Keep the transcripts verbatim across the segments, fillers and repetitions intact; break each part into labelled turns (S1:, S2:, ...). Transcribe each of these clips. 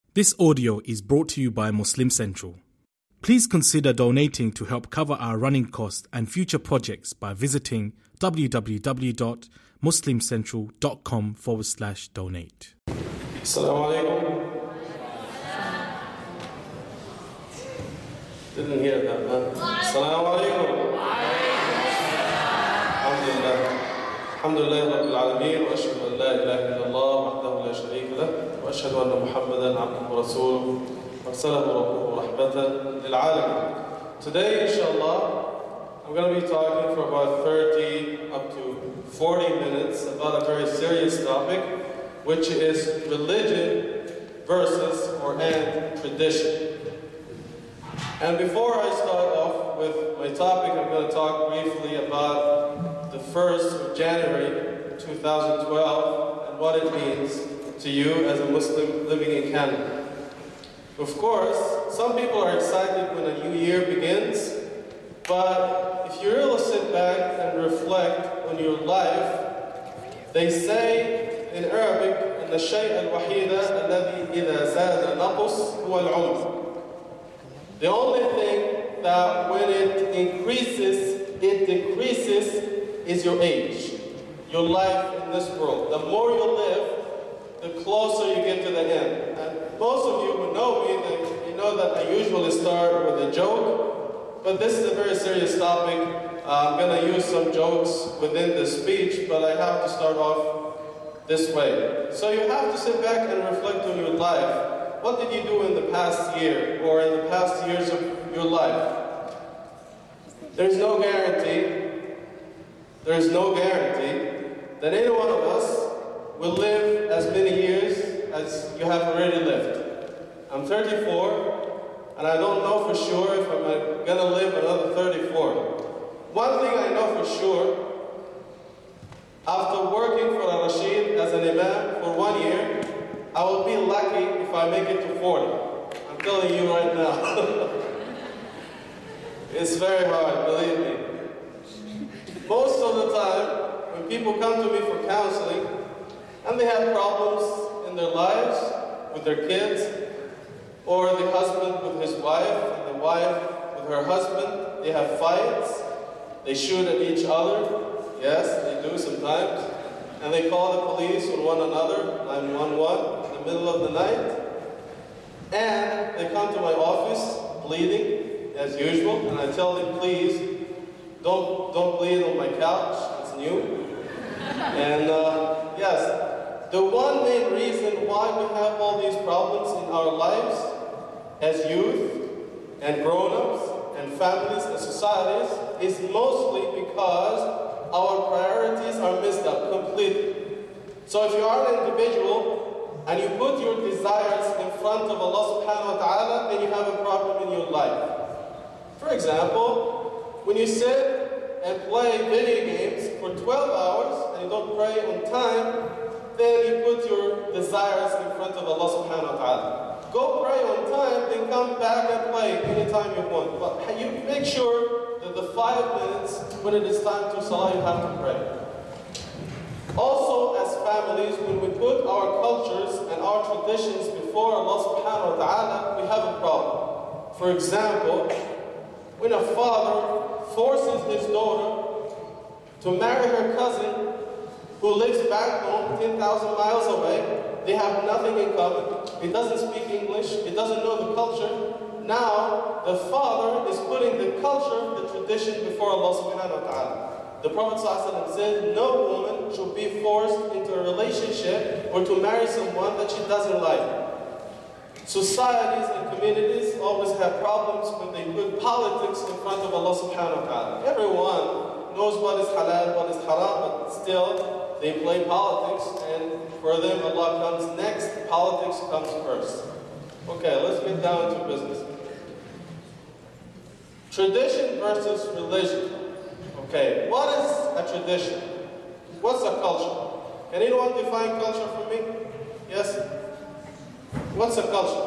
S1: This audio is brought to you by Muslim Central. Please consider donating to help cover our running costs and future projects by visiting www.muslimcentral.com forward slash donate.
S2: Assalamu alaikum. Didn't hear that, man. Assalamu alaikum. Alhamdulillah. Alhamdulillah Rabbil Alameen. Wa ashhadu an la ilaha illallah wahdahu la sharika lah. Wa ashhadu anna Muhammadan abduhu wa rasuluhu. Wa arsalahu rabbuhu rahmatan lil alamin. Today, inshallah, I'm going to be talking for about thirty up to forty minutes about a very serious topic, which is religion versus or and tradition. And before I start off with my topic, I'm going to talk briefly about the first of January two thousand twelve and what it means to you as a Muslim living in Canada. Of course, some people are excited when a new year begins, but if you really sit back and reflect on your life, they say in Arabic, إن الشيء الوحيد الذي إذا زاد نقص هو العمر. The only thing that when it increases, it decreases is your age, your life in this world. The more you live, the closer you get to the end. And most of you who know me, they, you know that I usually start with a joke, but this is a very serious topic. Uh, I'm going to use some jokes within the speech, but I have to start off this way. So you have to sit back and reflect on your life. What did you do in the past year or in the past years of your life? There's no guarantee, there's no guarantee that any one of us will live as many years as you have already lived. I'm thirty-four, and I don't know for sure if I'm going to live another thirty-four. One thing I know for sure, after working for Al-Rashid as an imam for one year, I will be lucky if I make it to forty. I'm telling you right now. It's very hard, believe me. Most of the time, when people come to me for counseling, and they have problems in their lives with their kids, or the husband with his wife, and the wife with her husband, they have fights, they shoot at each other. Yes, they do sometimes. And they call the police on one another, nine one one, in the middle of the night. And they come to my office bleeding, as usual, and I tell them, please, don't, don't bleed on my couch, it's new. And uh, yes, the one main reason why we have all these problems in our lives as youth and grown-ups and families and societies is mostly because our priorities are messed up completely. So if you are an individual and you put your desires in front of Allah subhanahu wa ta'ala, then you have a problem in your life. For example, when you sit and play video games for twelve hours and you don't pray on time, then you put your desires in front of Allah subhanahu wa ta'ala. Go pray on time, then come back and play anytime you want. But you make sure that the five minutes when it is time to salah, you have to pray. Also, as families, when we put our cultures and our traditions before Allah subhanahu wa ta'ala, we have a problem. For example, when a father forces his daughter to marry her cousin who lives back home ten thousand miles away, they have nothing in common, he doesn't speak English, he doesn't know the culture. Now, the father is putting the culture, the tradition before Allah subhanahu wa ta'ala. The Prophet ﷺ said, no woman should be forced into a relationship or to marry someone that she doesn't like. Societies and communities always have problems when they put politics in front of Allah subhanahu wa ta'ala. Everyone knows what is halal, what is haram, but still they play politics, and for them Allah comes next, politics comes first. Okay, let's get down to business. Tradition versus religion. Okay, what is a tradition? What's a culture? Can anyone define culture for me? Yes? What's a culture?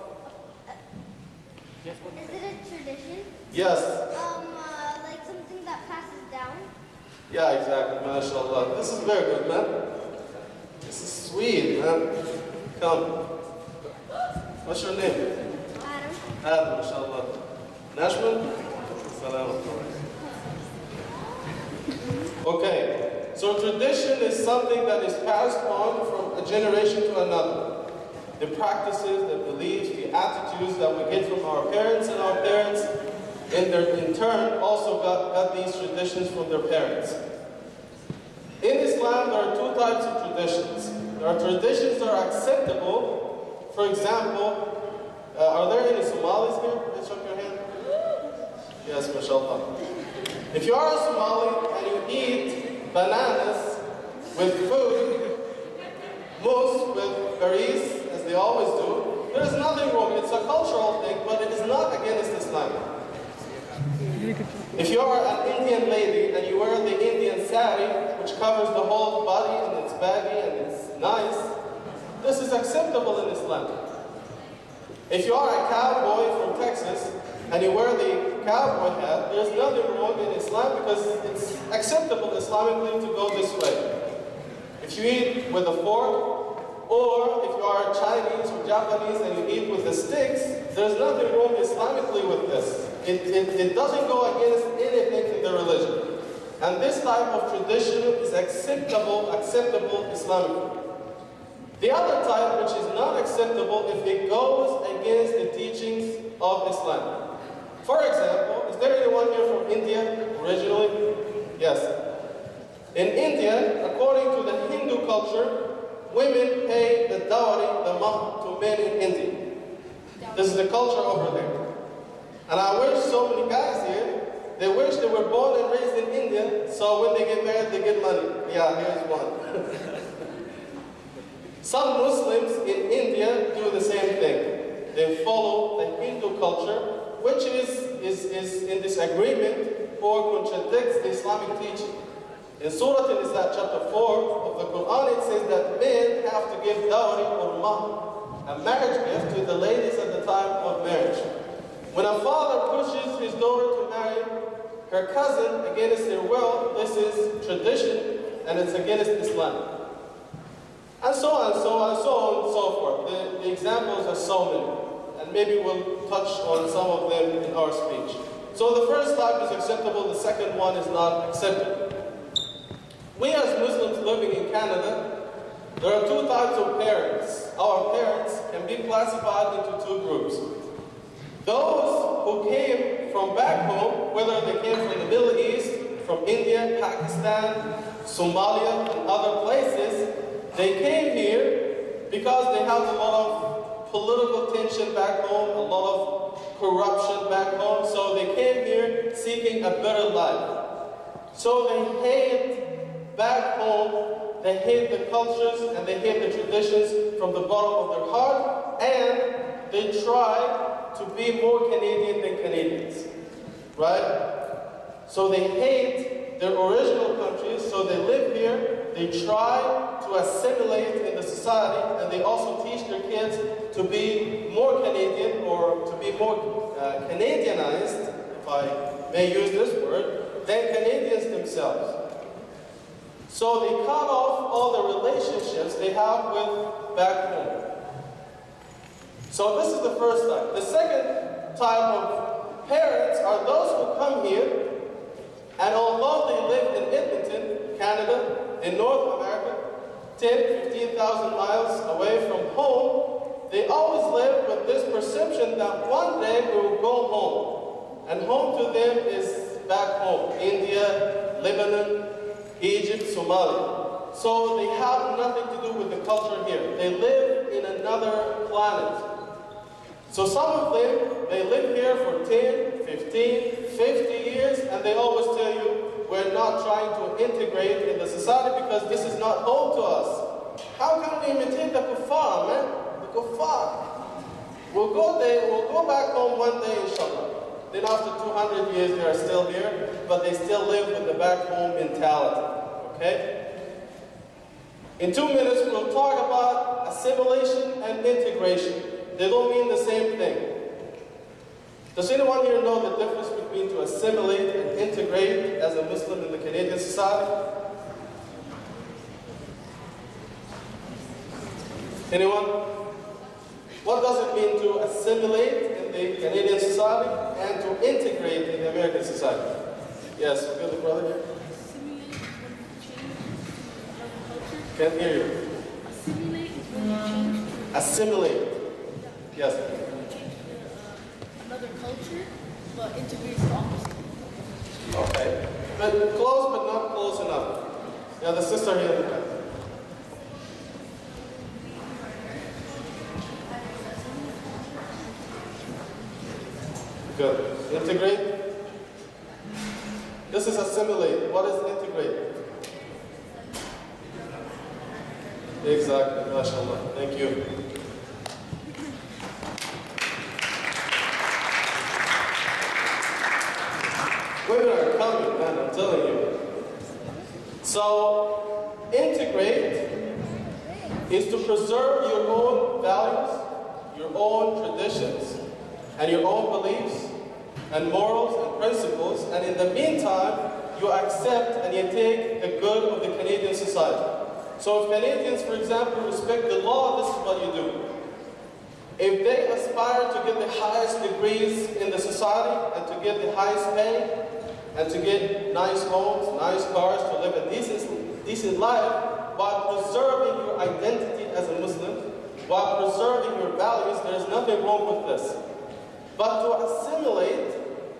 S3: Is it a tradition?
S2: Yes.
S3: Um, uh, like something that passes down?
S2: Yeah, exactly, mashallah. This is very good, man. This is sweet, man. Come. What's your name?
S3: Adam.
S2: Adam, mashallah. Nashman? Salam. Okay, so tradition is something that is passed on from a generation to another. The practices, the beliefs, the attitudes that we get from our parents, and our parents in, their, in turn also got, got these traditions from their parents. In Islam, there are two types of traditions. There are traditions that are acceptable. For example, uh, are there any Somalis here? Raise up your hand. Yes, mashallah. If you are a Somali and you eat bananas with food, mousse with berries, as they always do, there is nothing wrong. It's a cultural thing, but it is not against Islam. If you are an Indian lady and you wear the Indian sari, which covers the whole body and it's baggy and it's nice, this is acceptable in Islam. If you are a cowboy from Texas and you wear the cowboy hat, there's nothing wrong in Islam because it's acceptable Islamically to go this way. If you eat with a fork, or if you are Chinese or Japanese and you eat with the sticks, there's nothing wrong Islamically with this. It, it, it doesn't go against anything in the religion. And this type of tradition is acceptable, acceptable Islamically. The other type, which is not acceptable, if it goes against the teachings of Islam. For example, is there anyone here from India originally? Yes. In India, according to the Hindu culture, women pay the dowry, the mahr, to men in India. This is the culture over there. And I wish so many guys here, they wish they were born and raised in India, so when they get married, they get money. Yeah, here's one. Some Muslims in India do the same thing. They follow the Hindu culture, which is, is, is in disagreement or contradicts the Islamic teaching. In Surah An-Nisa chapter four of the Quran, it says that men have to give dowry or mahr, a marriage gift, to the ladies at the time of marriage. When a father pushes his daughter to marry her cousin against their will, this is tradition and it's against Islam. And so on, so on, so on and so forth. The, the examples are so many, and maybe we'll touch on some of them in our speech. So the first type is acceptable, the second one is not acceptable. We as Muslims living in Canada, there are two types of parents. Our parents can be classified into two groups. Those who came from back home, whether they came from the Middle East, from India, Pakistan, Somalia, and other places, they came here because they have a lot of political tension back home, a lot of corruption back home, so they came here seeking a better life. So they hate back home, they hate the cultures and they hate the traditions from the bottom of their heart, and they try to be more Canadian than Canadians, right? So they hate their original countries, so they live here, they try to assimilate in the society, and they also teach their kids to be more Canadian or to be more uh, Canadianized, if I may use this word, than Canadians themselves. So they cut off all the relationships they have with back home. So this is the first type. The second type of parents are those who come here, and although they live in Edmonton, Canada, in North America, ten, fifteen thousand miles away from home, they always live with this perception that one day we will go home. And home to them is back home, India, Lebanon, Egypt, Somalia. So they have nothing to do with the culture here. They live in another planet. So some of them, they live here for ten, fifteen, fifty years, and they always tell you, we're not trying to integrate in the society because this is not home to us. How can we imitate the kuffar, man? The kuffar. We'll go there, we'll go back home one day, inshallah. Then after two hundred years, they are still here, but they still live with the back home mentality, okay? In two minutes, we'll talk about assimilation and integration. They don't mean the same thing. Does anyone here know the difference between to assimilate and integrate as a Muslim in the Canadian society? Anyone? what does it mean to assimilate in the Canadian society and to integrate in the American society? Yes, we got the brother here. Can't hear you.
S4: Assimilate is when you change to
S2: Assimilate. Yes.
S4: change to uh, another culture, but integrate is the opposite.
S2: Okay. But close, but not close enough. Yeah, the sister here in the back. Good. Integrate. This is assimilate. What is integrate? Exactly. MashaAllah. Thank you. Women are coming, man, I'm telling you. So, integrate is to preserve your own values, your own traditions, and your own beliefs, and morals and principles, and in the meantime, you accept and you take the good of the Canadian society. So if Canadians, for example, respect the law, this is what you do. If they aspire to get the highest degrees in the society, and to get the highest pay, and to get nice homes, nice cars, to live a decent, decent life, while preserving your identity as a Muslim, while preserving your values, there is nothing wrong with this. But to assimilate,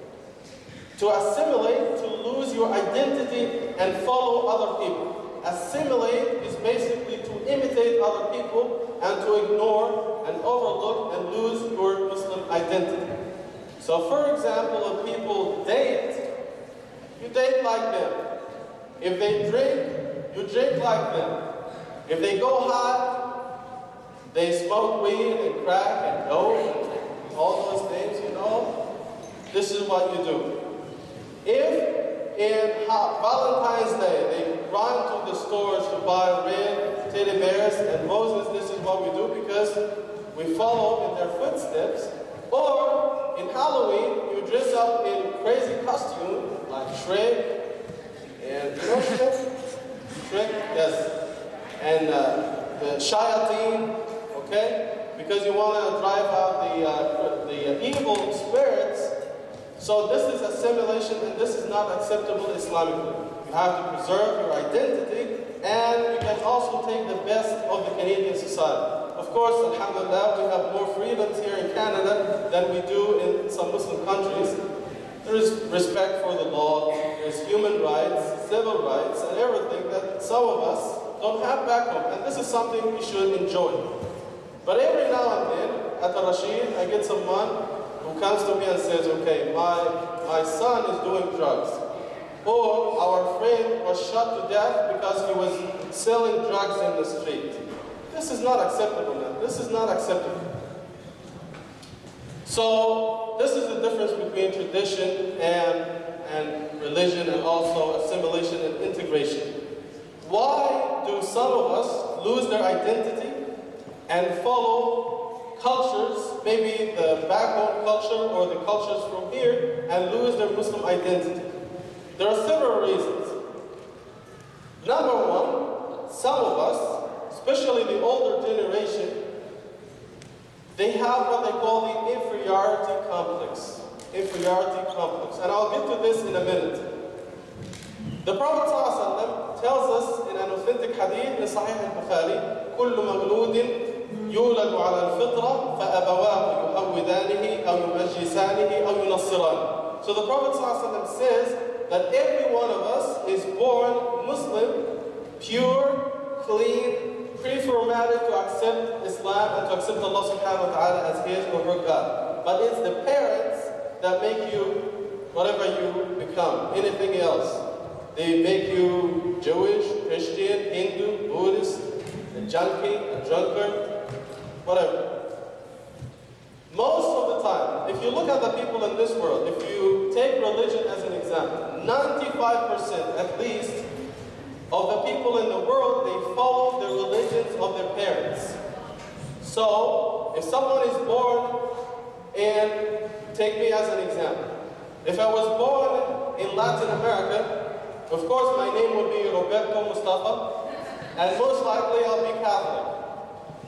S2: to assimilate, to lose your identity and follow other people. Assimilate is basically to imitate other people and to ignore and overlook and lose your Muslim identity. So for example, if people date, you date like them. If they drink, you drink like them. If they go high, they smoke weed and crack and dope and all those things, you know. This is what you do. If in Valentine's Day they run to the stores to buy red teddy bears and roses, this is what we do because we follow in their footsteps. Or in Halloween, you dress up in crazy costume like Shrek, and you know Shrek? Shrek, yes. And uh, the shayateen, okay? Because you want to drive out the, uh, the uh, evil spirits. So this is assimilation, and this is not acceptable Islamically. You have to preserve your identity, and you can also take the best of the Canadian society. Of course, alhamdulillah, we have more freedoms here in Canada than we do in some Muslim countries. There is respect for the law, there's human rights, civil rights, and everything that some of us don't have back home. And this is something we should enjoy. But every now and then, at the Rashid, I get someone who comes to me and says, okay, my, my son is doing drugs. Or our friend was shot to death because he was selling drugs in the street. This is not acceptable, man. This is not acceptable. So, this is the difference between tradition and, and religion, and also assimilation and integration. Why do some of us lose their identity and follow cultures, maybe the backbone culture or the cultures from here, and lose their Muslim identity? There are several reasons. Number one, some of us, especially the older generation, they have what they call the inferiority complex. Inferiority complex. And I'll get to this in a minute. The Prophet ﷺ tells us in an authentic hadith in Sahih al-Bukhari, كل مولود يولد على الفطرة فأبواه يهودانه أو يمجسانه أو ينصرانه. So the Prophet ﷺ says that every one of us is born Muslim, pure, clean, pre-formatted to accept Islam and to accept Allah subhanahu wa ta'ala as his or her God. But it's the parents that make you whatever you become, anything else. They make you Jewish, Christian, Hindu, Buddhist, a junkie, a drunkard, whatever. Most of the time, if you look at the people in this world, if you take religion as an example, ninety-five percent at least of the people in the world, they follow the religions of their parents. So, if someone is born in, take me as an example. If I was born in Latin America, of course my name would be Roberto Mustafa, and most likely I'll be Catholic.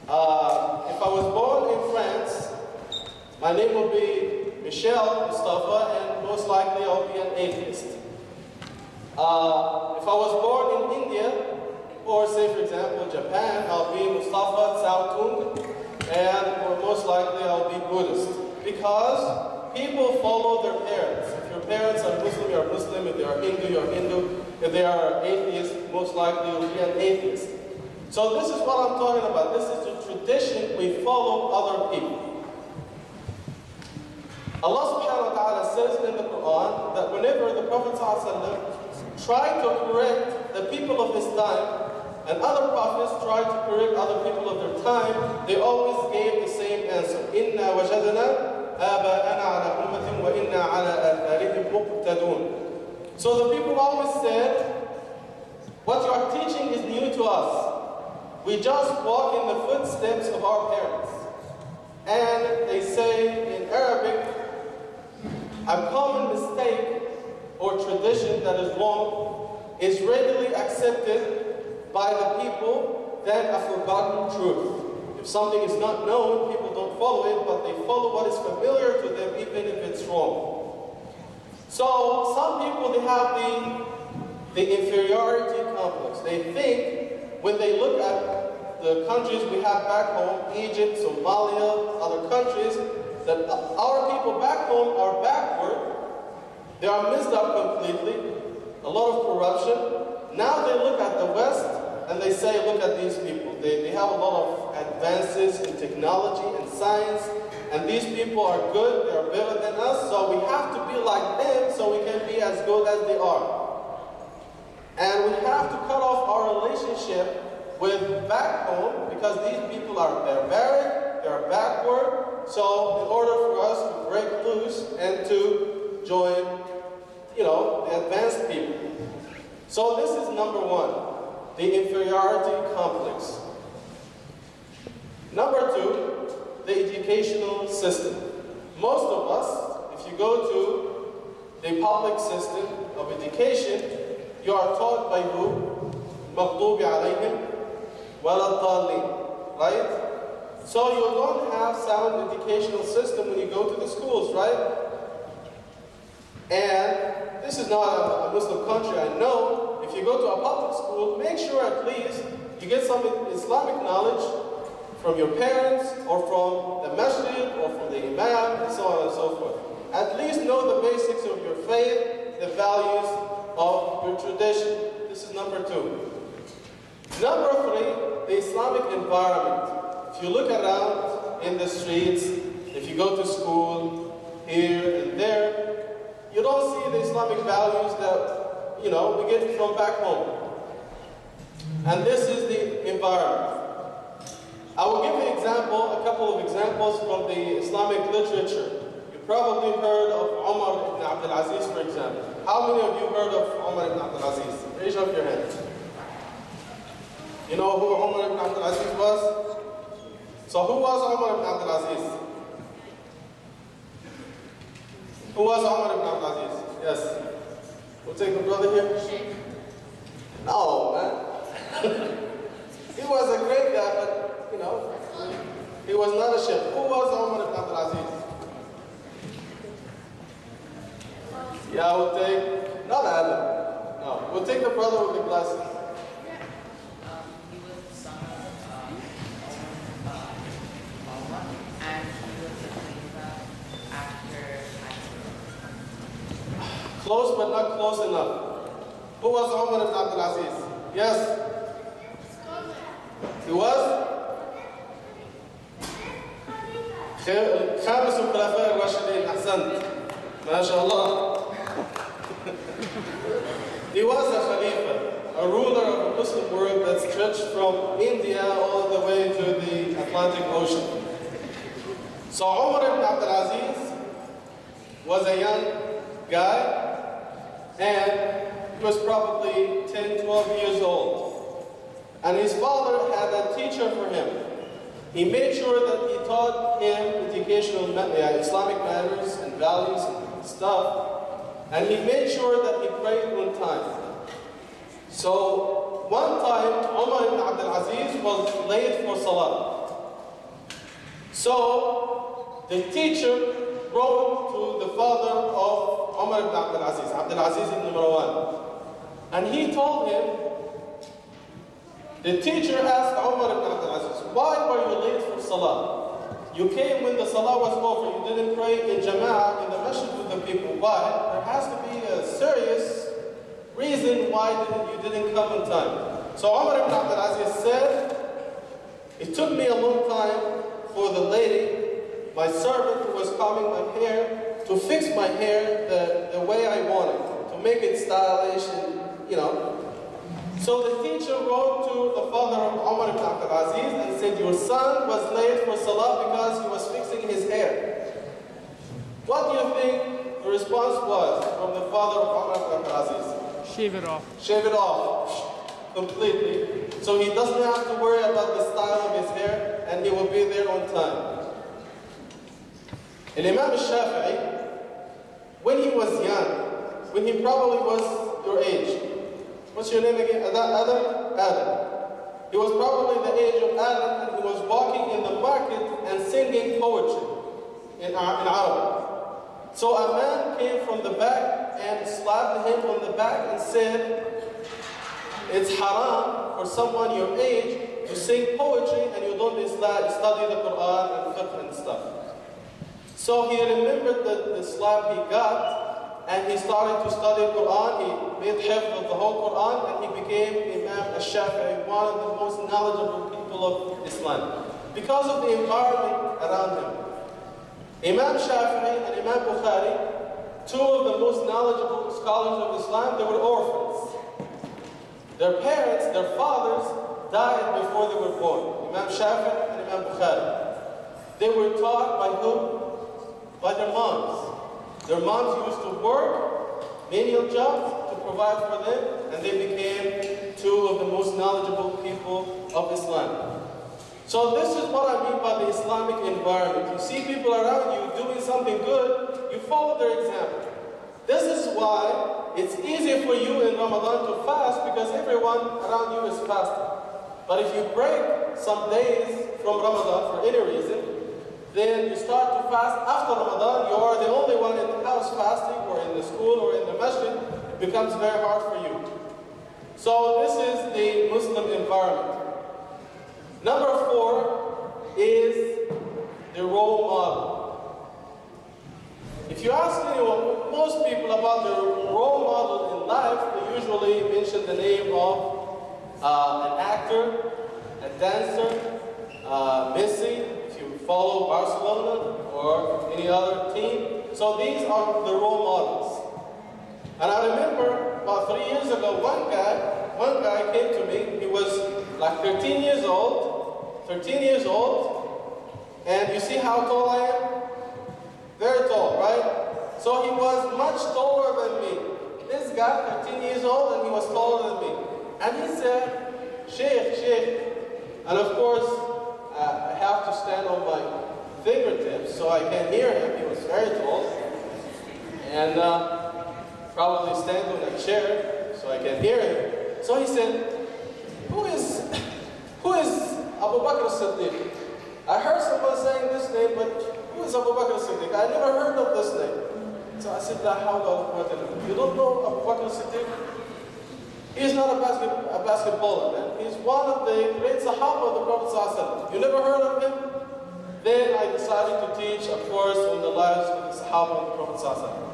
S2: Uh, if I was born in France, my name would be Michel Mustafa, and most likely I'll be an atheist. Uh, if I was born in India, or say for example Japan, I'll be Mustafa Tsao Tung, and or most likely I'll be Buddhist. Because people follow their parents. If your parents are Muslim, you're Muslim. If they are Hindu, you're Hindu. If they are atheist, most likely you'll be an atheist. So this is what I'm talking about. This is the tradition we follow other people. Allah subhanahu wa ta'ala says in the Quran that whenever the Prophet ﷺ tried to correct the people of his time, and other prophets tried to correct other people of their time, they always gave the same answer. Inna wajadna aba'ana ala ummatin wa inna ala atharihim muqtadun. So the people always said, what you are teaching is new to us. We just walk in the footsteps of our parents. And they say in Arabic, a common mistake or tradition that is wrong is readily accepted by the people than a forgotten truth. If something is not known, people don't follow it, but they follow what is familiar to them even if it's wrong. So some people, they have the, the inferiority complex. They think when they look at the countries we have back home, Egypt, Somalia, other countries, that our people back home are backward. They are messed up completely, a lot of corruption. Now they look at the West and they say, look at these people. They, they have a lot of advances in technology and science, and these people are good, they are better than us, so we have to be like them so we can be as good as they are. And we have to cut off our relationship with back home because these people are barbaric, they are backward. So in order for us to break loose and to join, you know, the advanced people. So this is number one, the inferiority complex. Number two, the educational system. Most of us, if you go to the public system of education, you are taught by who? مَغْضُوبِ عَلَيْهِمْ وَلَا الضَّالِّينَ, right? So you don't have sound educational system when you go to the schools, right? And this is not a, a Muslim country, I know. If you go to a public school, make sure at least you get some Islamic knowledge from your parents, or from the masjid, or from the imam, and so on and so forth. At least know the basics of your faith, the values of your tradition. This is number two. Number three, the Islamic environment. If you look around in the streets, if you go to school, here and there, you don't see the Islamic values that, you know, we get from back home. And this is the environment. I will give an example, a couple of examples from the Islamic literature. You probably heard of Umar ibn Abdul Aziz, for example. How many of you heard of Umar ibn Abdul Aziz? Raise up your hand. You know who Umar ibn Abdul Aziz was? So who was Umar ibn Abdul Aziz? Who was Umar ibn Abdul Aziz? Yes. We'll take the brother here. No, man. He was a great guy, but, you know, he was not a sheikh. Who was Umar ibn Abdul Aziz? Yeah, we'll take, not Adam. No, we'll take the brother with the glasses. Close but not close enough. Who was Umar ibn Abdul Aziz? Yes? He was? خامس الخلفاء الراشدين. أحسنت. ما شاء الله. He was a Khalifa, a ruler of the Muslim world that stretched from India all the way to the Atlantic Ocean. So Umar ibn Abdul Aziz was a young guy, and he was probably ten, twelve years old. And his father had a teacher for him. He made sure that he taught him educational uh, Islamic manners and values and stuff. And he made sure that he prayed on time. So one time, Umar ibn Abdul Aziz was late for Salah. So the teacher wrote to the father of Umar ibn Abdul Aziz, Abdul Aziz ibn Marwan, and he told him, the teacher asked Umar ibn Abdul Aziz, why were you late for Salah? You came when the Salah was over, you didn't pray in Jama'ah in the masjid with the people. Why? There has to be a serious reason why you didn't come in time. So Umar ibn Abdul Aziz said, it took me a long time for the lady, my servant who was combing my hair, to fix my hair the, the way I wanted, to make it stylish and, you know. So the teacher wrote to the father of Umar ibn Abdul Aziz and said, your son was late for Salah because he was fixing his hair. What do you think the response was from the father of Umar ibn Abdul Aziz?
S5: Shave it off.
S2: Shave it off completely. So he doesn't have to worry about the style of his hair and he will be there on time. And Imam al-Shafi'i, when he was young, when he probably was your age, what's your name again? Adam? Adam. He was probably the age of Adam and he was walking in the market and singing poetry in, in Arabic. So a man came from the back and slapped him on the back and said, it's haram for someone your age to sing poetry and you don't study the Quran and fiqh and stuff. So he remembered the, the slap he got and he started to study Quran. He made hifz of the whole Quran and he became Imam al-Shafi'i, one of the most knowledgeable people of Islam, because of the environment around him. Imam Shafi'i and Imam Bukhari, two of the most knowledgeable scholars of Islam, they were orphans. Their parents, their fathers, died before they were born. Imam Shafi'i and Imam Bukhari. They were taught by whom? By their moms. Their moms used to work, menial jobs, to provide for them, and they became two of the most knowledgeable people of Islam. So this is what I mean by the Islamic environment. You see people around you doing something good, you follow their example. This is why it's easier for you in Ramadan to fast because everyone around you is fasting. But if you break some days from Ramadan for any reason, then you start to fast after Ramadan, you are the only one in the house fasting or in the school or in the masjid, it becomes very hard for you. So this is the Muslim environment. Number four is the role model. If you ask anyone, most people about their role model in life, they usually mention the name of uh, an actor, a dancer, uh, Messi, if you follow Barcelona or any other team. So these are the role models. And I remember about three years ago, one guy, one guy came to me. He was like thirteen years old, thirteen years old, and you see how tall I am? Very tall, right? So he was much taller than me. This guy, thirteen years old, and he was taller than me. And he said, Sheikh, Sheikh. And of course, uh, I have to stand on my fingertips so I can hear him. He was very tall. And uh, probably stand on a chair so I can hear him. So he said, who is, who is Abu Bakr as-Siddiq? I heard someone saying this name, but who is Abu Bakr as-Siddiq? I never heard of this name. So I said, La hawla wa la quwwata illa billah. You don't know Abu Bakr as-Siddiq? He's not a, basket, a basketballer, man. He's one of the great Sahaba of the Prophet ﷺ. You never heard of him? Then I decided to teach a course on the lives of the Sahaba of the Prophet ﷺ.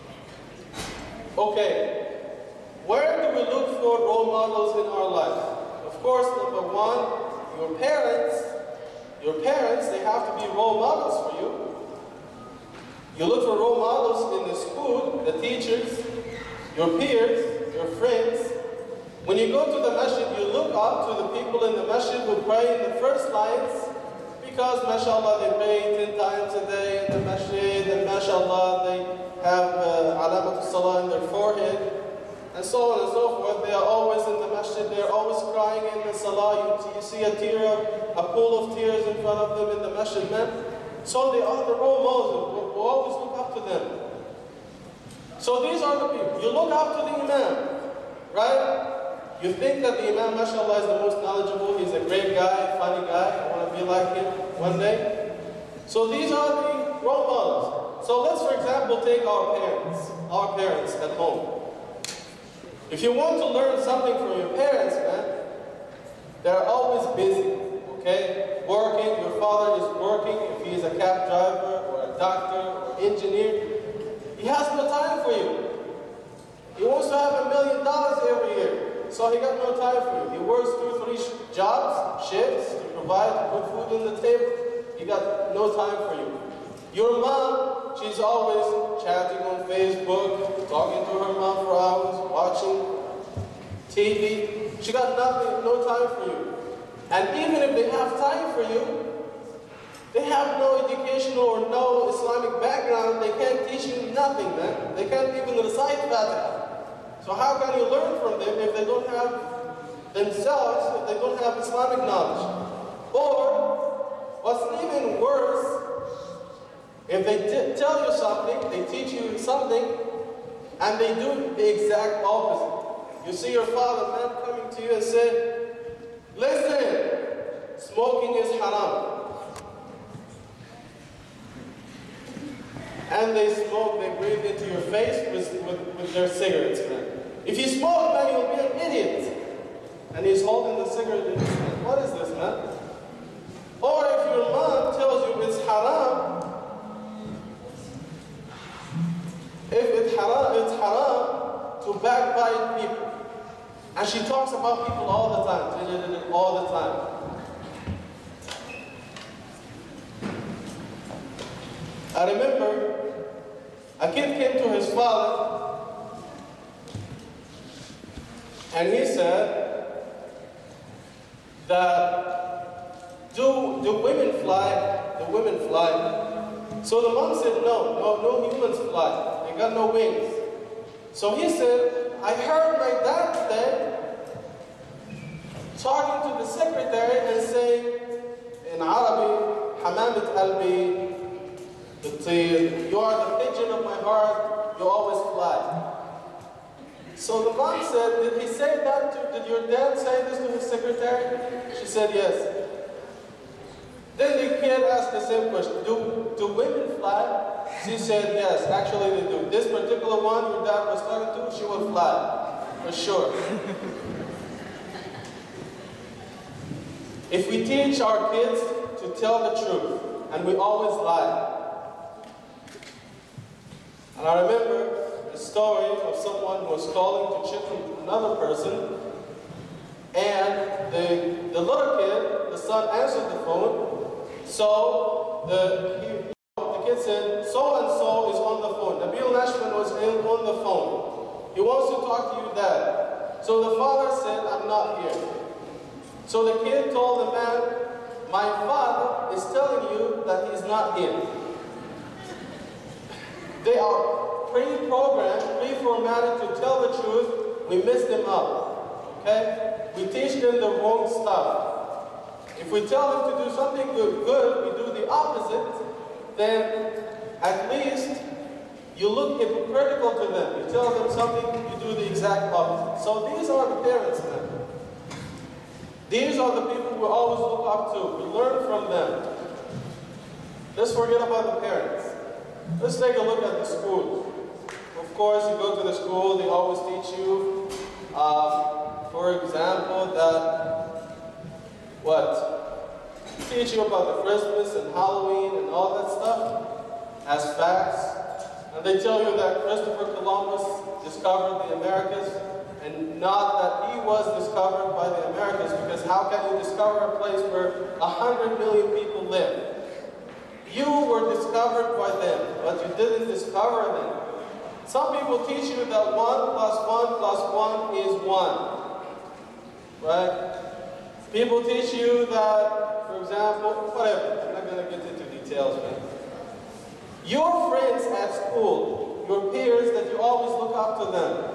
S2: Okay, where do we look for role models in our life? Of course, number one, your parents. Your parents, they have to be role models for you. You look for role models in the school, the teachers, your peers, your friends. When you go to the masjid, you look up to the people in the masjid who pray in the first lines because, mashallah, they pray ten times a day in the masjid, and mashallah, they have uh, alamat al-salah in their forehead, and so on and so forth. They are always in the masjid, they are always crying in the salah. You, you see a tear, a pool of tears in front of them in the masjid, man. So they are the role models. We we'll always look up to them. So these are the people. You look up to the imam, right? You think that the imam, mashallah, is the most knowledgeable. He's a great guy, funny guy. I want to be like him one day. So these are the role models. So let's, for example, take our parents, our parents at home. If you want to learn something from your parents, man, they're always busy, okay? Working, your father is working, if he is a cab driver or a doctor or engineer, he has no time for you. He wants to have a million dollars every year, so he got no time for you. He works two, three sh jobs, shifts to provide, to put food on the table. He got no time for you. Your mom, she's always chatting on Facebook, talking to her mom for hours, watching T V. She got nothing, no time for you. And even if they have time for you, they have no educational or no Islamic background. They can't teach you nothing, man. They can't even recite Fatiha. So how can you learn from them if they don't have themselves, if they don't have Islamic knowledge? Or, what's even worse, if they t tell you something, they teach you something, and they do the exact opposite. You see your father, man, coming to you and say, listen, smoking is haram. And they smoke, they breathe into your face with, with, with their cigarettes, man. If you smoke, man, you'll be an idiot. And he's holding the cigarette in his hand. What is this, man? Or if your mom tells you it's haram, if it's haram, it's haram to backbite people. And she talks about people all the time, all the time. I remember a kid came to his father and he said that do the women fly? The women fly. So the mom said no, no, no humans fly. They got no wings. So he said, I heard my dad today talking to the secretary and saying in Arabic, Hamamat qalbi, you are the pigeon of my heart, you always fly. So the mom said, did he say that to, did your dad say this to his secretary? She said yes. Then the kid asked the same question, do, do women fly? She said yes, actually they do. This particular one your dad was talking to, she would fly, for sure. If we teach our kids to tell the truth, and we always lie. And I remember a story of someone who was calling to check on another person, and the, the little kid, the son answered the phone, so the, he, the kid said, so-and-so is on the phone. Nabil Nashman was in, on the phone. He wants to talk to you, Dad. So the father said, I'm not here. So the kid told the man, my father is telling you that he's not here. They are pre-programmed, pre-formatted to tell the truth. We mess them up, okay? We teach them the wrong stuff. If we tell them to do something good, good, we do the opposite, then at least you look hypocritical to them. You tell them something, you do the exact opposite. So these are the parents then. These are the people we always look up to. We learn from them. Let's forget about the parents. Let's take a look at the schools. Of course, you go to the school, they always teach you, uh, for example, that, what? Teach you about the Christmas and Halloween and all that stuff as facts. And they tell you that Christopher Columbus discovered the Americas, and not that he was discovered by the Americans, because how can you discover a place where a hundred million people live? You were discovered by them, but you didn't discover them. Some people teach you that one plus one plus one is one, right? People teach you that, for example, whatever, I'm not going to get into details, man. Your friends at school, your peers that you always look up to them,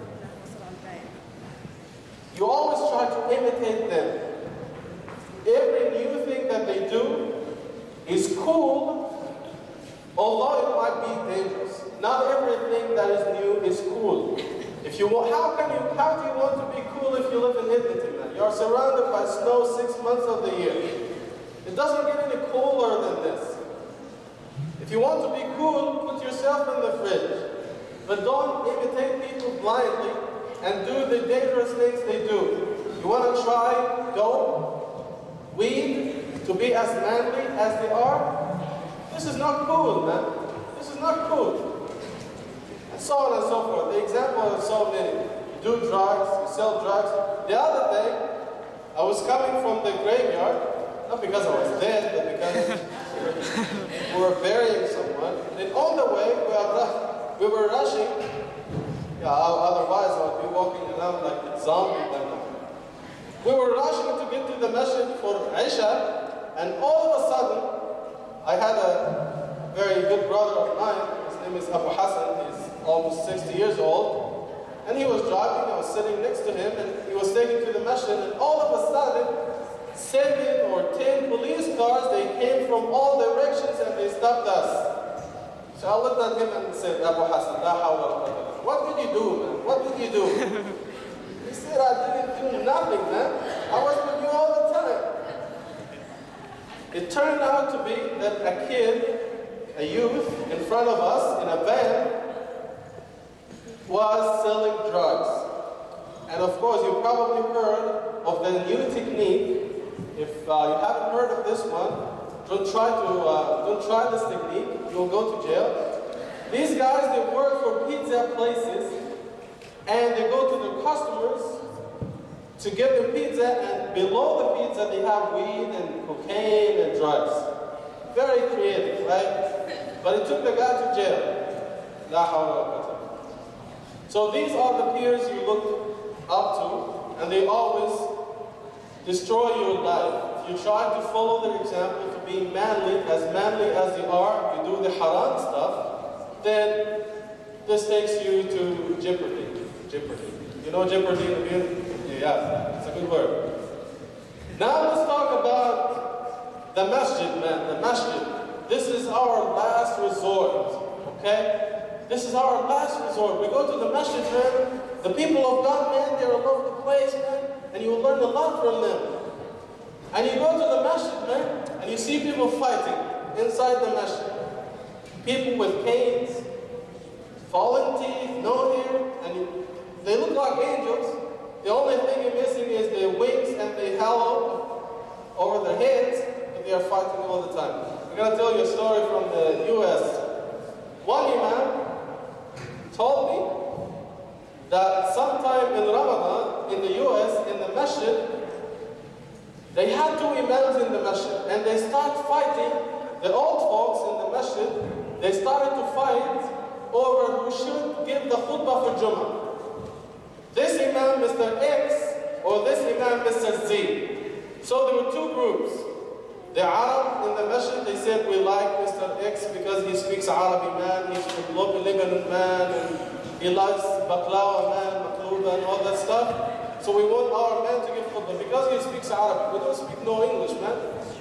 S2: you always try to imitate them. Every new thing that they do is cool, although it might be dangerous. Not everything that is new is cool. If you want, how can you, how do you want to be cool if you live in Edmonton, man? You are surrounded by snow six months of the year. It doesn't get any cooler than this. If you want to be cool, put yourself in the fridge. But don't imitate people blindly and do the dangerous things they do. You want to try dope, weed, to be as manly as they are? This is not cool, man. This is not cool. And so on and so forth. The examples are so many. You do drugs, you sell drugs. The other day, I was coming from the graveyard, not because I was dead, but because we were burying someone. And on the way, we were, we were rushing. Yeah, otherwise I would be walking around like a zombie by now. We were rushing to get to the masjid for Isha, and all of a sudden, I had a very good brother of mine. His name is Abu Hassan. He's almost sixty years old. And he was driving, I was sitting next to him, and he was taken to the masjid, and all of a sudden, seven or ten police cars, they came from all directions and they stopped us. So I looked at him and said, Abu Hassan, la hawla wa la quwwata. What did you do, man? What did you do? He said, I didn't do nothing, man. I was with you all the time. It turned out to be that a kid, a youth, in front of us in a van was selling drugs. And of course, you probably heard of the new technique. If uh, you haven't heard of this one, don't try to uh, don't try this technique. You'll go to jail. These guys, they work for pizza places, and they go to their customers to give them pizza, and below the pizza they have weed and cocaine and drugs. Very creative, right? But it took the guy to jail. La hawla wa quwwata. So these are the peers you look up to, and they always destroy your life. If you try to follow their example to be manly, as manly as they are, you do the haram stuff, then this takes you to jeopardy. Jeopardy. You know jeopardy? Yeah, it's a good word. Now let's talk about the masjid, man, the masjid. This is our last resort, okay? This is our last resort. We go to the masjid, man. The people of God, man, they're all over the place, man. And you will learn a lot from them. And you go to the masjid, man, and you see people fighting inside the masjid. People with canes, fallen teeth, no hair, and you, they look like angels. The only thing you're missing is their wings and the halo over their heads, but they are fighting all the time. I'm going to tell you a story from the U S One imam told me that sometime in Ramadan, in the U S, in the masjid, they had two imams in the masjid, and they started fighting. The old folks in the masjid, they started to fight over who should give the khutbah for Jummah. This imam, Mister X, or this imam, Mister Z. So there were two groups. The Arab in the masjid, they said, we like Mister X because he speaks Arabic, man, he's from Lebanon, man, and he likes baklawa, man, makluba, and all that stuff. So we want our man to give khutbah because he speaks Arabic. We don't speak no English, man.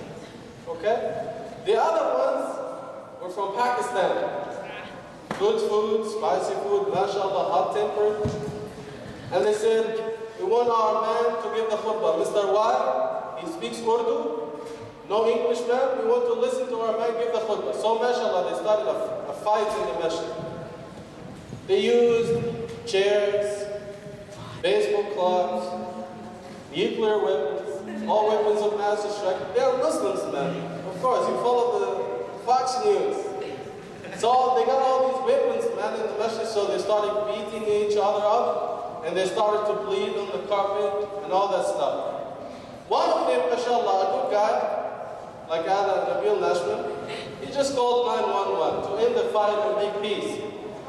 S2: Okay? The other ones were from Pakistan. Good food, spicy food, mashallah, hot-tempered. And they said, we want our man to give the khutbah. Mister Y, he speaks Urdu. No English, man. We want to listen to our man give the khutbah. So, mashallah, they started a, a fight in the masjid. They used chairs, baseball clubs, nuclear weapons, all weapons of mass destruction. They are Muslims, man. Of course, you follow the Fox News. So they got all these weapons, man, in the masjid, so they started beating each other up, and they started to bleed on the carpet and all that stuff. One of them, mashallah, a good guy, like Ala Nabil Nashman, he just called nine one one to end the fight and make peace.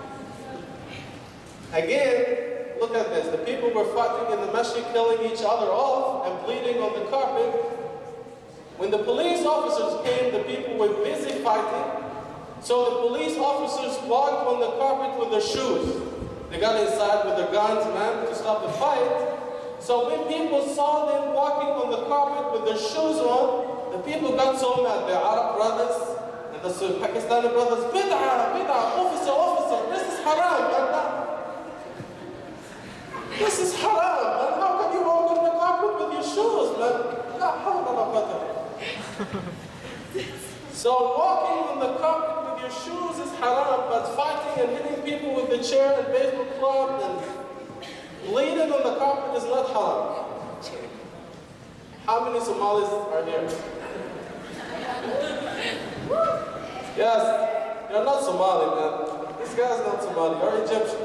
S2: Again, look at this. The people were fighting in the masjid, killing each other off and bleeding on the carpet. When the police officers came, the people were busy fighting. So the police officers walked on the carpet with their shoes. They got inside with their guns, man, to stop the fight. So when people saw them walking on the carpet with their shoes on, the people got so mad. The Arab brothers and the Pakistani brothers, bid'ah, bid'ah, officer, officer, this is haram, man. This is haram, man. How can you walk on the carpet with your shoes, man? La hawla wa la quwwata. So walking on the carpet with your haram, but fighting and hitting people with the chair and baseball club and bleeding on the carpet is not haram. How many Somalis are here? Yes, you're not Somali, man. This guy's not Somali, you're Egyptian.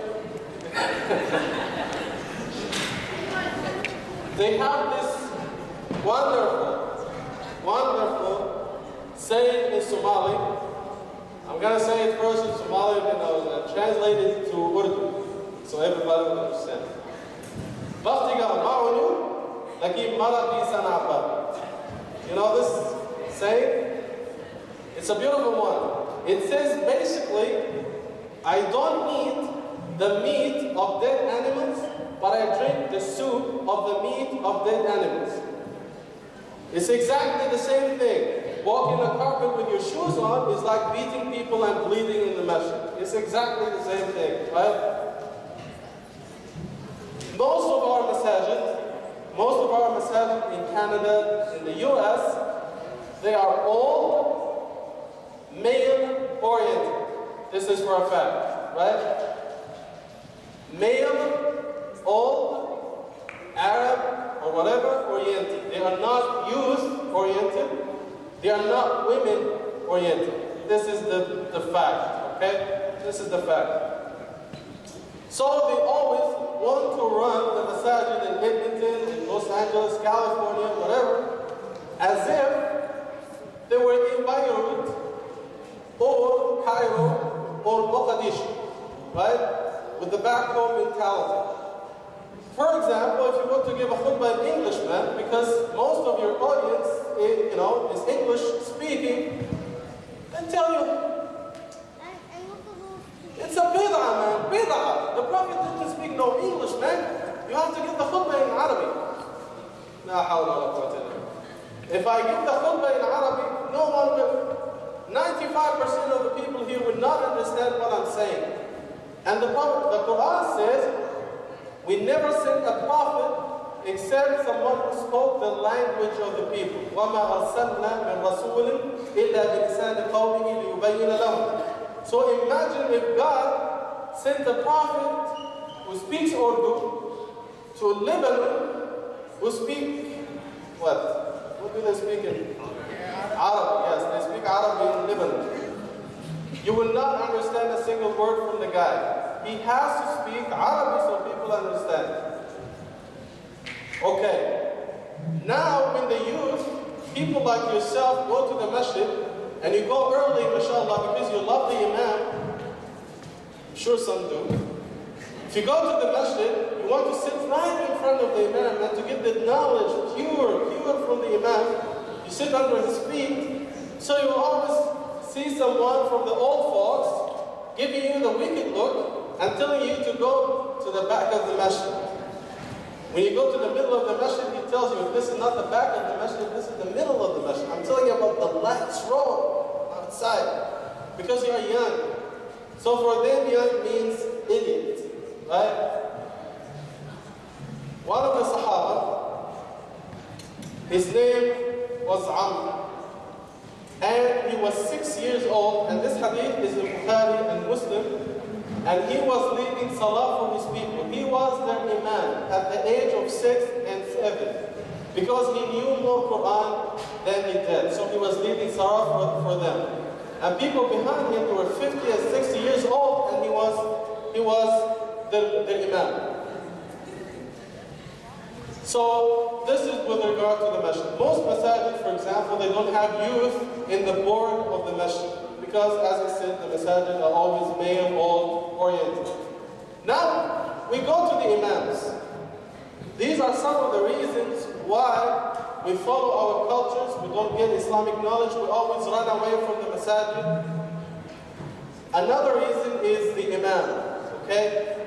S2: They have this wonderful, wonderful saying in Somali. I'm going to say it first in Somali and I'll translate it to Urdu so everybody will understand. Baftiga ma'unu laki malaki sana'ba. You know this saying? It's a beautiful one. It says basically, I don't eat the meat of dead animals, but I drink the soup of the meat of dead animals. It's exactly the same thing. Walking the carpet with your shoes on is like beating people and bleeding in the masjid. It's exactly the same thing, right? Most of our masajid, most of our masajid in Canada, in the U S, they are all male-oriented. This is for a fact, right? Male, old, Arab, or whatever, oriented. They are not youth-oriented. They are not women-oriented. This is the, the fact, okay? This is the fact. So they always want to run the masajid in Edmonton, in Los Angeles, California, whatever, as if they were in Beirut, or Cairo, or Mogadishu, right? With the back home mentality. For example, if you want to give a khutbah in English, man, because most of your audience, is, you know, is English speaking, then tell you, it's a bid'ah, man, bid'ah. The Prophet didn't speak no English, man. You have to give the khutbah in Arabic. La hawla wa la quwwata illa billah. If I give the khutbah in Arabic, no one will, ninety-five percent of the people here would not understand what I'm saying. And the Prophet, the Quran says, we never sent a prophet except someone who spoke the language of the people. وَمَا أَرْسَلْنَا مِنْ رَسُولٍ إِلَّا بِلِسَانِ قَوْمِهِ لِيُبَيِّنَ لَهُمْ. So imagine if God sent a prophet who speaks Urdu to Lebanon, who speak what? What do they speak in? Arabic, yes, they speak Arabic in Lebanon. You will not understand a single word from the guy. He has to speak Arabic so people understand. Okay. Now when the youth, people like yourself go to the masjid, and you go early, mashallah, because you love the imam, I'm sure some do. If you go to the masjid, you want to sit right in front of the imam and to get the knowledge, pure, pure from the imam, you sit under his feet, so you always see someone from the old folks giving you the wicked look, and telling you to go to the back of the masjid. When you go to the middle of the masjid, he tells you, if this is not the back of the masjid, this is the middle of the masjid. I'm telling you about the last row outside, because you are young. So for them, young means idiot, right? One of the Sahaba, his name was Amr, and he was six years old, and this hadith is in Bukhari and Muslim. And he was leading salah for his people. He was their imam at the age of six and seven. Because he knew more Quran than he did. So he was leading salah for, for them. And people behind him, they were fifty and sixty years old, and he was he was the, the imam. So this is with regard to the masjid. Most masajid, for example, they don't have youth in the board of the masjid. Because, as I said, the masajid are always male, old, oriented. Now, we go to the imams. These are some of the reasons why we follow our cultures, we don't get Islamic knowledge, we always run away from the masajid. Another reason is the imam, okay?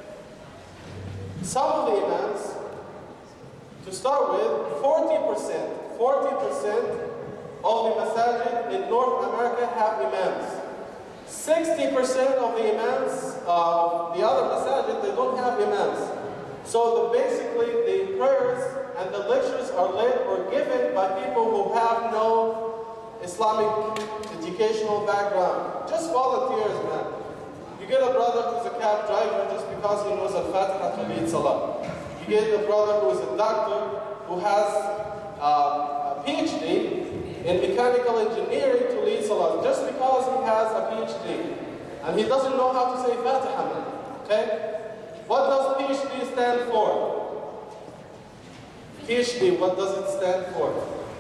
S2: Some of the imams, to start with, forty percent, forty percent of the masajid in North America have imams. sixty percent of the imams, uh, the other masajid, they don't have imams. So the, basically the prayers and the lectures are led or given by people who have no Islamic educational background. Just volunteers, man. You get a brother who's a cab driver just because he knows Al-Fatiha to lead Salah. You get a brother who's a doctor who has uh, a PhD in mechanical engineering to lead Salah just because he has a PhD. And he doesn't know how to say Fatiha, man. Okay? What does PhD stand for? PhD, what does it stand for?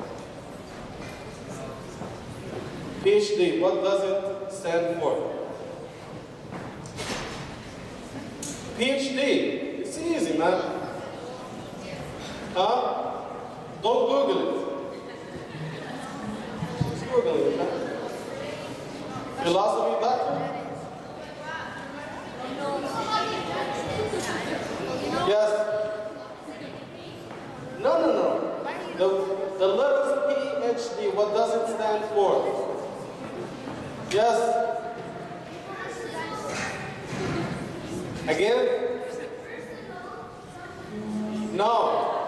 S2: PhD, what does it stand for? PhD, it's easy, man. Huh? Don't Google it. Just Google it, man. Philosophy doctor? Yes. No, no, no. The, the letters PhD, what does it stand for? Yes. Again? No.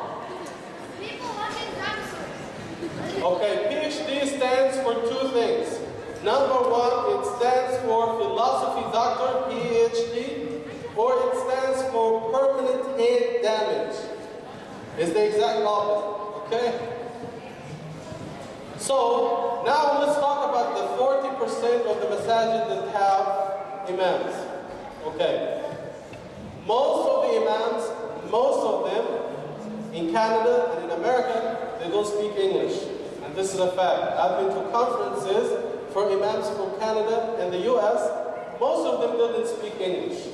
S2: Okay, PhD stands for two things. Number one, it stands for philosophy doctor, PhD, or it stands for permanent head damage. It's the exact opposite, okay? So, now let's talk about the forty percent of the masajid that have imams. Okay. Most of the imams, most of them, in Canada and in America, they don't speak English. And this is a fact. I've been to conferences for imams from Canada and the U S. Most of them didn't speak English.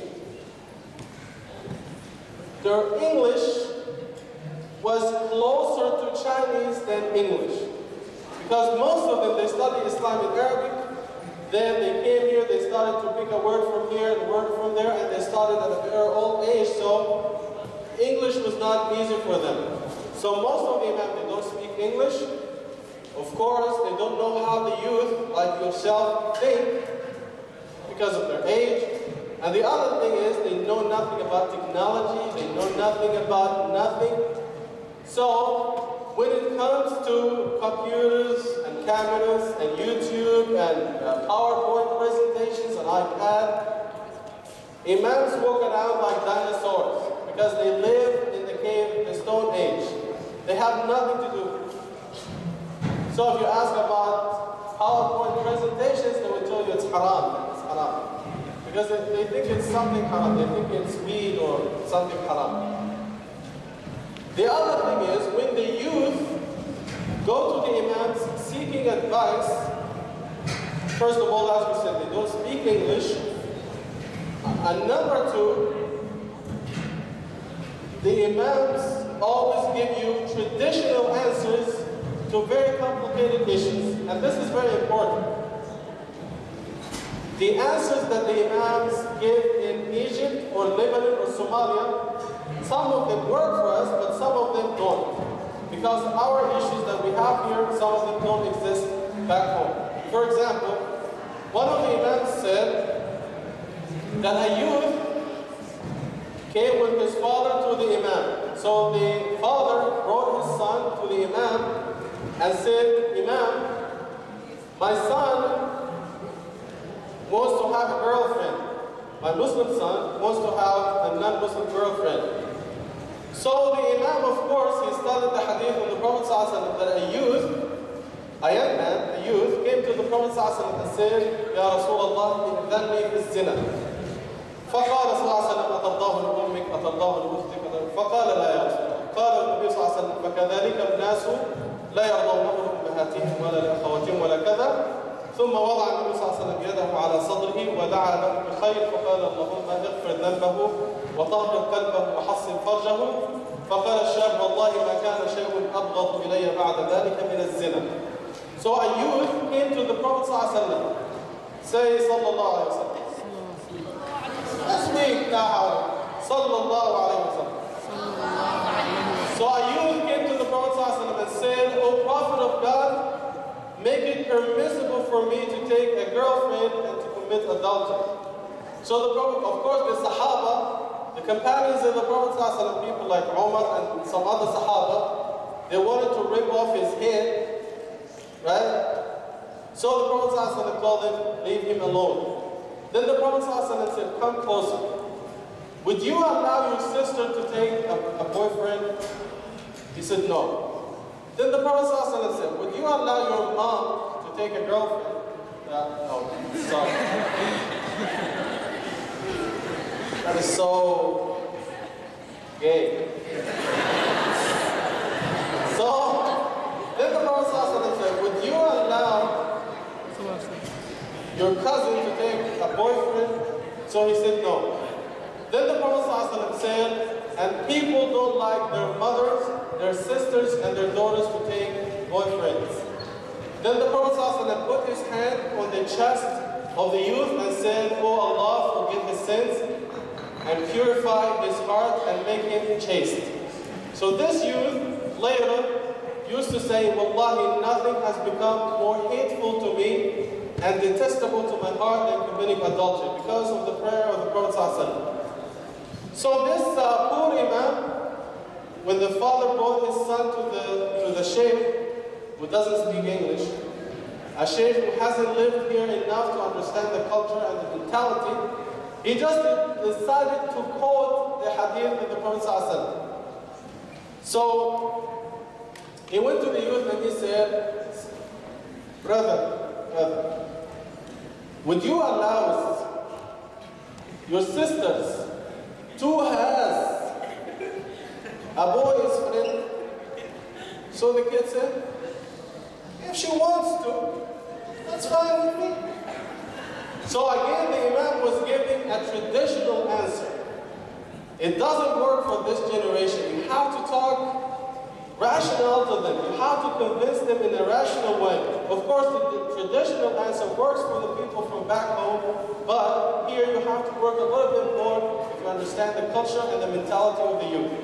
S2: Their English was closer to Chinese than English. Because most of them, they studied Islamic Arabic, then they came here, they started to pick a word from here, a word from there, and they started at a very old age, so English was not easy for them. So most of the imams, they don't speak English. Of course, they don't know how the youth, like yourself, think because of their age. And the other thing is, they know nothing about technology, they know nothing about nothing. So, when it comes to computers and cameras and YouTube and uh, PowerPoint presentations and iPad, imams walk around like dinosaurs because they live in the cave, the Stone Age. They have nothing to do. So if you ask about PowerPoint presentations, they will tell you it's haram. It's haram. Because they, they think it's something haram. They think it's weed or something haram. The other thing is, when the youth go to the imams seeking advice, first of all, as we said, they don't speak English. And number two, the imams always give you traditional answers to very complicated issues. And this is very important. The answers that the imams give in Egypt or Lebanon or Somalia, some of them work for us, but some of them don't. Because our issues that we have here, some of them don't exist back home. For example, one of the imams said that a youth came with his father to the imam. So the father brought his son to the imam and said, Imam, my son wants to have a girlfriend. My Muslim son wants to have a non-Muslim girlfriend. So the Imam, of course, he studied the hadith of the Prophet ﷺ that a youth, a young man, a youth, came to the Prophet ﷺ and said, Ya Rasulullah, إذنني في الزنا. فقال صلى الله عليه وسلم أترضاه لأمك أترضاه لأختك فقال لا يا رسول الله. قال النبي صلى الله عليه وسلم فكذلك الناس لا يرضونه لأمهاتهم ولا لأخواتهم ولا كذا. ثم وضع النبي صلى الله عليه وسلم يده على صدره ودعا له بالخير فقال اللهم اغفر ذنبه وطهر قلبه وحصن فرجه. فقال الشاب والله ما كان شيء أبغض إلي بعد ذلك من الزنا. So a youth came to the Prophet صلى الله عليه وسلم. Say صلى الله عليه وسلم. This week now, صلى الله عليه وسلم. So a youth came to the Prophet صلى الله عليه وسلم and said, O Prophet of God, make it permissible for me to take a girlfriend and to commit adultery. So the Prophet, of course, the Sahaba, the companions of the Prophet ﷺ, people like Umar and some other Sahaba, they wanted to rip off his head, right? So the Prophet ﷺ told him, leave him alone. Then the Prophet ﷺ said, come closer. Would you allow your sister to take a, a boyfriend? He said, no. Then the Prophet ﷺ said, would you allow your mom to take a girlfriend? Uh, no, sorry. That is so gay. So, then the Prophet ﷺ said, would you allow your cousin to take a boyfriend? So he said, no. Then the Prophet ﷺ said, and people don't like their mothers, their sisters, and their daughters to take boyfriends. Then the Prophet ﷺ put his hand on the chest of the youth and said, oh Allah, forgive his sins and purify his heart and make him chaste. So this youth later used to say, Wallahi, nothing has become more hateful to me and detestable to my heart than committing adultery, because of the prayer of the Prophet ﷺ. So this uh, poor imam, when the father brought his son to the, to the sheikh, who doesn't speak English, a sheikh who hasn't lived here enough to understand the culture and the mentality, he just decided to quote the hadith of the Prophet ﷺ. So he went to the youth and he said, brother, brother, would you allow your sisters to have a boy's friend? So the kid said, if she wants to, that's fine with me. So again, the Imam was giving a traditional answer. It doesn't work for this generation. You have to talk rational to them. You have to convince them in a rational way. Of course, the, the traditional answer works for the people from back home, but here you have to work a little bit more if you understand the culture and the mentality of the youth.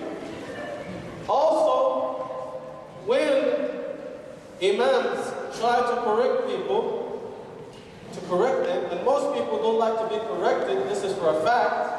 S2: Also, when imams try to correct people, to correct them, and most people don't like to be corrected, this is for a fact,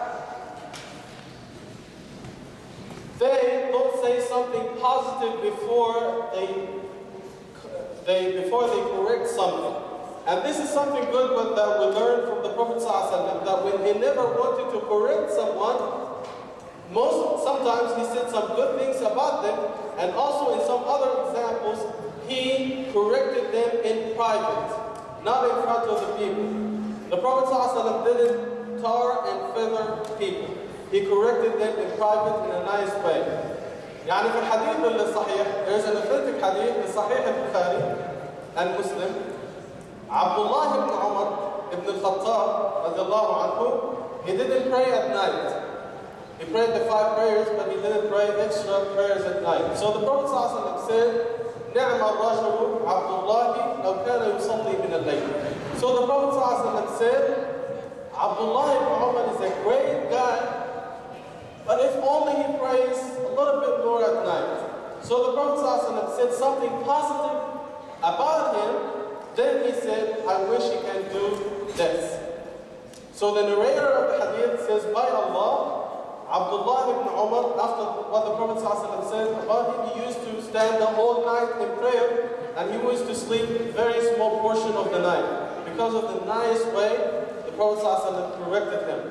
S2: they don't say something positive before they, they, before they correct something. And this is something good but that we learned from the Prophet ﷺ, that when he never wanted to correct someone, most, sometimes he said some good things about them, and also in some other examples, he corrected them in private, not in front of the people. The Prophet ﷺ didn't tar and feather people. He corrected them in private in a nice way. يعني في الحديث الصحيح, there is an authentic hadith in Sahih al-Bukhari and Muslim. Abdullah ibn Umar ibn al-Khattab radiallahu anhu, he didn't pray at night. He prayed the five prayers, but he didn't pray extra prayers at night. So the Prophet ﷺ said, نعم الرجل عبد الله لو كان يصلي من الليل. So the Prophet ﷺ said, Abdullah ibn Umar is a great guy, but if only he prays a little bit more at night. So the Prophet ﷺ said something positive about him, then he said, I wish he can do this. So the narrator of the hadith says, by Allah, Abdullah ibn Umar, after what the Prophet ﷺ said about him, he used to stand the whole night in prayer, and he used to sleep a very small portion of the night. Because of the nice way the Prophet ﷺ corrected him.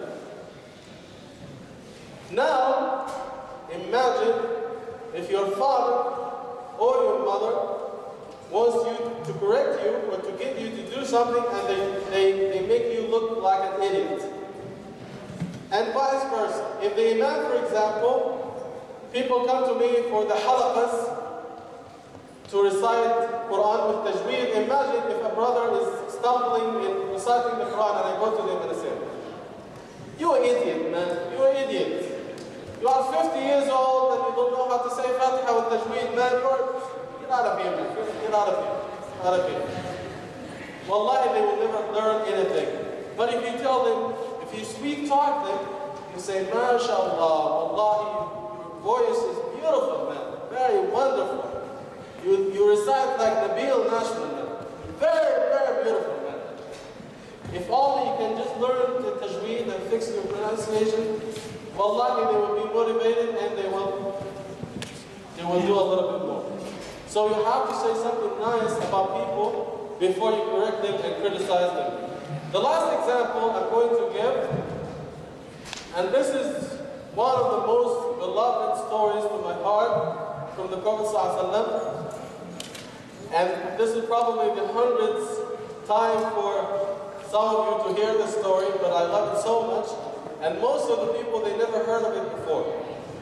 S2: Now, imagine if your father or your mother wants you to correct you or to get you to do something, and they, they, they make you look like an idiot. And vice versa. If the imam, for example, people come to me for the halaqas to recite Quran with tajweed, imagine if a brother is stumbling in reciting the Quran and I go to them and I say, you're an idiot, man, you're an idiot. You are fifty years old and you don't know how to say Fatiha with tajweed, man, you're, get out of here, man, get out of here, out of here. Wallahi, they will never learn anything. But if you tell them, if you sweet talk them, you say, MashaAllah, Wallahi, your voice is beautiful, man, very wonderful. You, you recite like Nabil Nashman, man. Very, very beautiful, man. If only you can just learn the tajweed and fix your pronunciation, wallahi, they will be motivated and they will, they will do a little bit more. So you have to say something nice about people before you correct them and criticize them. The last example I'm going to give, and this is one of the most beloved stories to my heart from the Prophet ﷺ. And this is probably the hundredth time for some of you to hear this story, but I love it so much. And most of the people, they never heard of it before.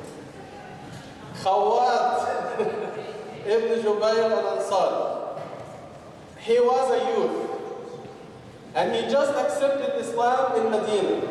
S2: Khawat ibn Jubayr al-Ansari. He was a youth. And he just accepted Islam in Medina.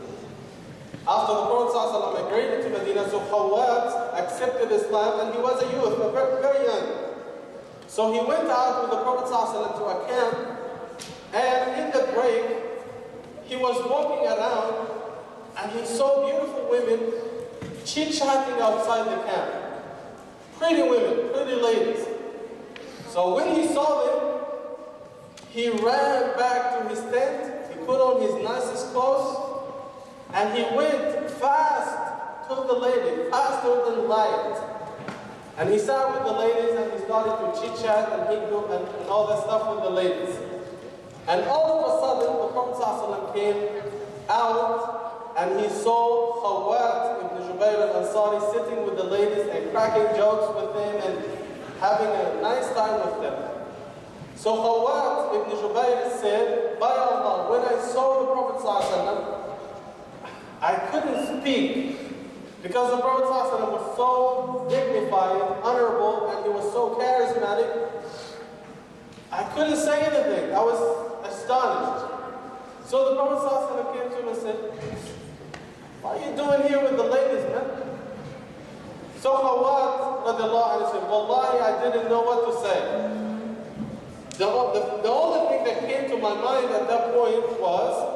S2: After the Prophet ﷺ migrated to Medina, so Khawat accepted Islam, and he was a youth, very, very young. So he went out with the Prophet ﷺ to a camp, and in the break, he was walking around, and he saw beautiful women chit-chatting outside the camp. Pretty women, pretty ladies. So when he saw them, he ran back to his tent, he put on his nicest clothes, and he went fast to the lady, faster than light. And he sat with the ladies and he started to chit-chat and higgle and, and all that stuff with the ladies. And all of a sudden, the Prophet ﷺ came out and he saw Khawat ibn Jubayr al-Ansari sitting with the ladies and cracking jokes with them and having a nice time with them. So Khawat ibn Jubayr said, by Allah, when I saw the Prophet ﷺ, I couldn't speak because the Prophet ﷺ was so dignified, honorable, and he was so charismatic. I couldn't say anything. I was astonished. So the Prophet ﷺ came to him and said, what are you doing here with the ladies, man? So Khawat radiallahu anhu said, Wallahi, I didn't know what to say. The, the, the only thing that came to my mind at that point was,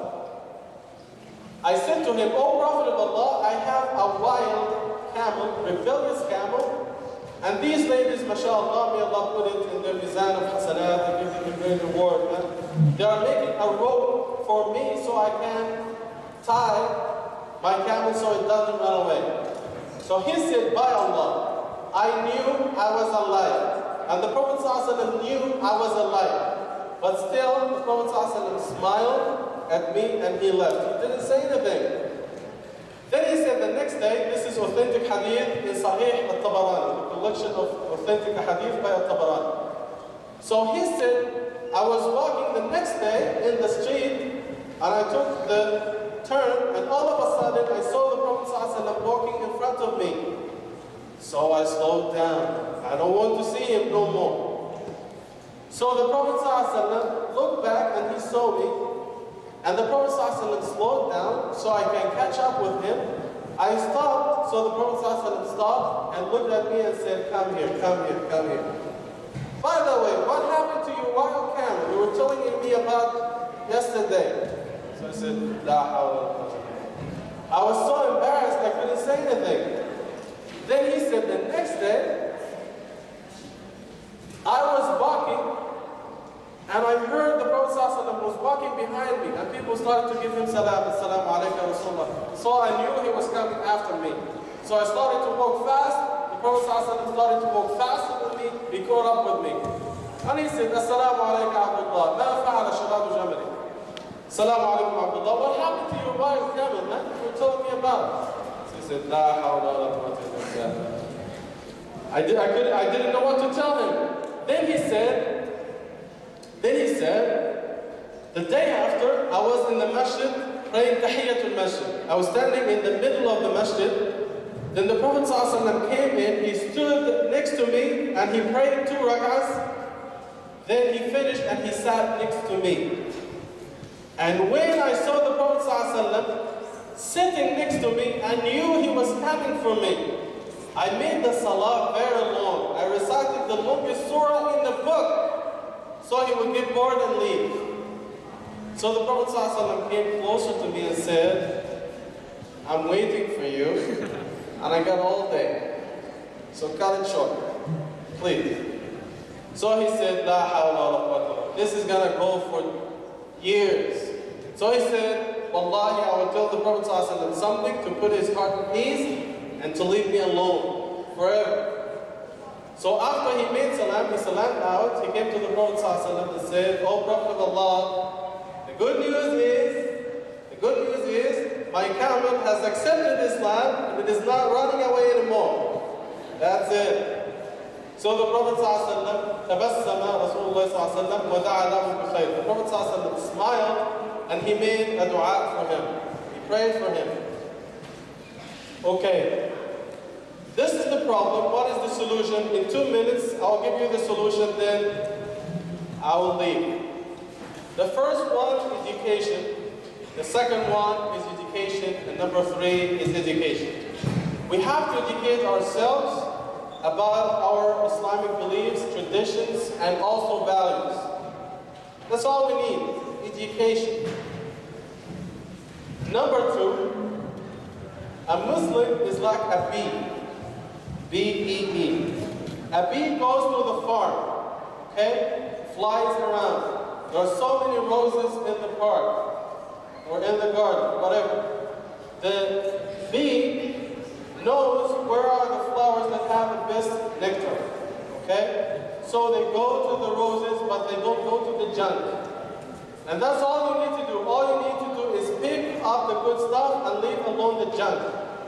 S2: I said to him, O Prophet of Allah, I have a wild camel, rebellious camel, and these ladies, mashallah, may Allah put it in their mizan of hasanat and give them a great reward. Man. They are making a rope for me so I can tie my camel so it doesn't run away. So he said, by Allah, I knew I was alive. And the Prophet ﷺ knew I was alive. But still, the Prophet ﷺ smiled at me and he left. He didn't say anything. Then he said the next day, this is authentic hadith in Sahih al-Tabarani, the collection of authentic hadith by al-Tabarani. So he said, I was walking the next day in the street and I took the turn and all of a sudden I saw the Prophet ﷺ walking in front of me. So I slowed down. I don't want to see him no more. So the Prophet ﷺ looked back and he saw me. And the Prophet ﷺ slowed down so I can catch up with him. I stopped, so the Prophet ﷺ stopped and looked at me and said, come here, come here, come here. By the way, what happened to your wild camel? You were telling me about yesterday. So I said, La hawla. I was so embarrassed I couldn't say anything. Then he said the next day, I was walking and I heard the Prophet ﷺ was walking behind me and people started to give him salam, assalamu alaikum Rasulullah. So I knew he was coming after me. So I started to walk fast. The Prophet ﷺ started to walk faster than me. He caught up with me. And he said, assalamu alaikum Abdullah. Ma fa'ala shabadu jamali. Assalamu alaikum Abdullah. What happened to your wild camel, man? You were telling me about it. So he said, La hawla wa la quwwata illa billah. I did I couldn't I didn't know what to tell him. Then he said, Then he said, the day after, I was in the masjid praying Tahiyyatul Masjid. I was standing in the middle of the masjid. Then the Prophet ﷺ came in, he stood next to me, and he prayed two rak'ahs. Then he finished and he sat next to me. And when I saw the Prophet ﷺ sitting next to me, I knew he was coming for me. I made the salah very long. I recited the longest surah in the book. So he would get bored and leave. So the Prophet ﷺ came closer to me and said, I'm waiting for you, and I got all day. So cut it short, please. So he said, La hawla wa la quwwata. This is gonna go for years. So he said, Wallahi, I will tell the Prophet ﷺ something to put his heart at ease and to leave me alone forever. So after he made salam, he salamed out, he came to the Prophet ﷺ and said, "O Prophet of Allah, the good news is, the good news is, my camel has accepted Islam and it is not running away anymore." That's it. So the Prophet ﷺ, تبسم رسول الله صلى الله عليه وسلم ودعا له بخير. The Prophet ﷺ smiled and he made a dua for him. He prayed for him. Okay. This is the problem. What is the solution? In two minutes, I'll give you the solution, then I will leave. The first one, education. The second one is education. And number three is education. We have to educate ourselves about our Islamic beliefs, traditions, and also values. That's all we need, education. Number two, a Muslim is like a bee. B E E. A bee goes to the farm, okay? Flies around. There are so many roses in the park, or in the garden, whatever. The bee knows where are the flowers that have the best nectar, okay? So they go to the roses, but they don't go to the junk. And that's all you need to do. All you need to do is pick up the good stuff and leave alone the junk.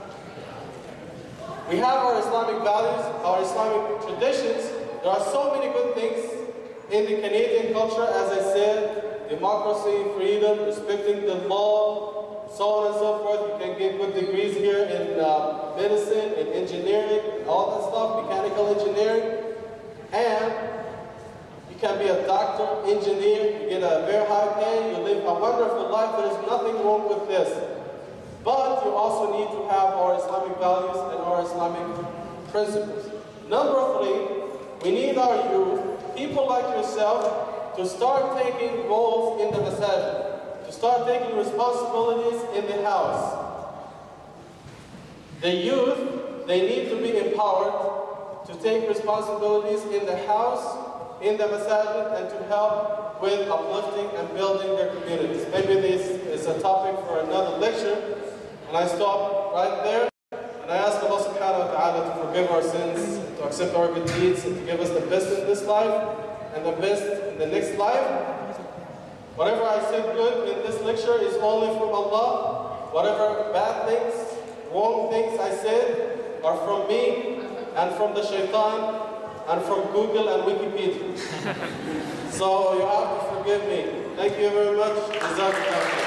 S2: We have our Islamic values, our Islamic traditions. There are so many good things in the Canadian culture, as I said, democracy, freedom, respecting the law, so on and so forth. You can get good degrees here in uh, medicine, in engineering, all that stuff, mechanical engineering. And you can be a doctor, engineer, you get a very high pay, you live a wonderful life. There is nothing wrong with this. But you also need to have our Islamic values and our Islamic principles. Number three, we need our youth, people like yourself, to start taking roles in the masajid, to start taking responsibilities in the house. The youth, they need to be empowered to take responsibilities in the house, in the masajid, and to help with uplifting and building their communities. Maybe this is a topic for another lecture. And I stop right there, and I ask Allah subhanahu wa ta'ala to forgive our sins, to accept our good deeds, and to give us the best in this life, and the best in the next life. Whatever I said good in this lecture is only from Allah. Whatever bad things, wrong things I said are from me, and from the shaitan, and from Google and Wikipedia. So you have to forgive me. Thank you very much. Jazakallah.